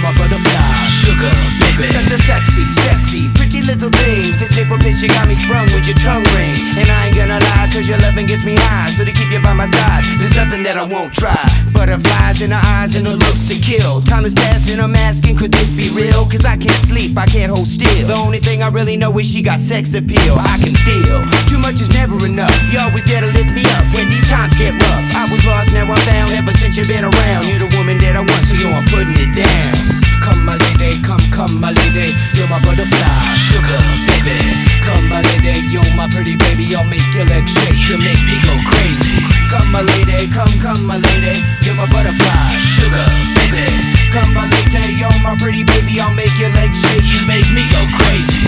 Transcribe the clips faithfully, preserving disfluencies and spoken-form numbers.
my butterfly, sugar, baby. Such a sexy, sexy, pretty little thing. This nipple bitch, you got me sprung with your tongue ring. And I ain't gonna lie, cause your loving gets me high. So to keep you by my side, there's nothing that I won't try. Butterflies in her eyes and her looks to kill. Time is passing, I'm asking, could this be real? Cause I can't sleep, I can't hold still. The only thing I really know is she got sex appeal. I can feel, too much is never enough. You always there to lift me up when these times get rough. I was lost, now I'm found, ever since you've been around. You're the woman that I want, so yo, I'm putting it down. Come my lady, come, come my lady, you're my butterfly, sugar, baby. Come my lady, you're my pretty baby, I'll make your legs shake, you make me go crazy. Come my lady, come, come my lady, you're my butterfly, sugar, baby. Come my lady, you're my pretty baby, I'll make your legs shake, you make me go crazy.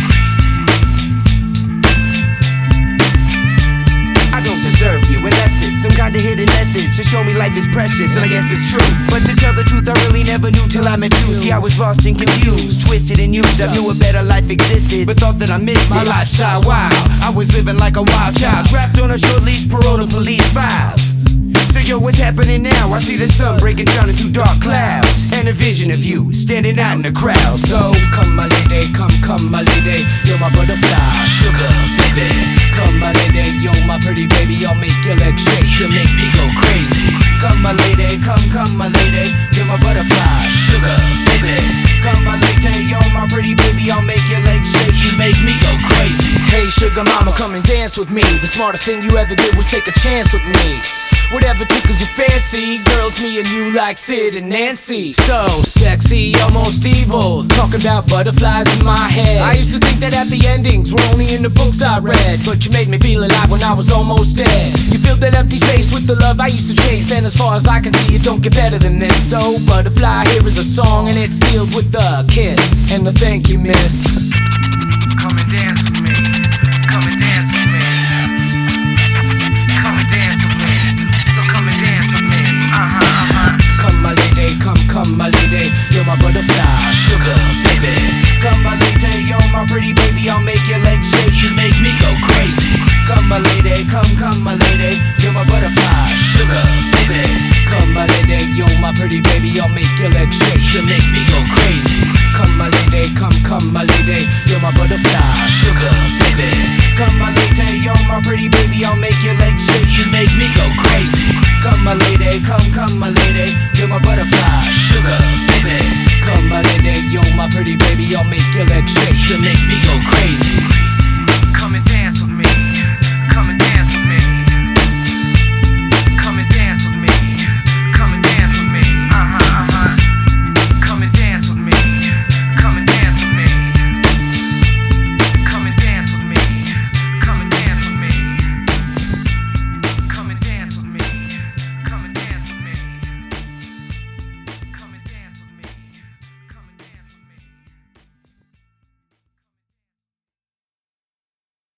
I don't deserve you unless it's some kind of hidden message to show me life is precious, and I guess it's true. But to tell the truth, I really never knew till I met you. See, I was lost and confused, twisted and used. I knew a better life existed, but thought that I missed my lifestyle. Wow, I was living like a wild child, trapped on a short leash, parole to police files. So yo, what's happening now? I see the sun breaking down into dark clouds, and a vision of you standing out in the crowd. So come my lady, come, come my lady, you're my butterfly, sugar, baby. Come my lady, you're my pretty baby, I'll make your legs shake, you make me go crazy. Come my lady, come, come my lady, you're my butterfly, sugar, baby. Come my lady, you're my pretty baby, I'll make your legs shake, you make me go crazy. Hey sugar mama, come and dance with me. The smartest thing you ever did was take a chance with me. Whatever tickles your fancy, girls, me and you like Sid and Nancy. So sexy, almost evil, talking about butterflies in my head. I used to think that happy endings were only in the books I read, but you made me feel alive when I was almost dead. You filled that empty space with the love I used to chase, and as far as I can see, it don't get better than this. So butterfly, here is a song, and it's sealed with a kiss and a thank you, miss. Come and dance with me, come and dance with me, come and dance with me. Uh-huh, uh-huh. Come my lady, come, come my lady, you're my butterfly, sugar, baby. Come my lady, you're my pretty baby, I'll make your legs shake, you make me go crazy. Come my lady, come, come my lady, you're my butterfly, sugar, baby. Come my lady, you're my pretty baby, I'll make your legs shake, you make me go crazy. Come my lady, come, come my lady, you're my butterfly, sugar, baby. Come my lady, you're my pretty baby, I'll make your legs shake, you make me go crazy. Come my lady, come, come my lady, you're my butterfly, sugar.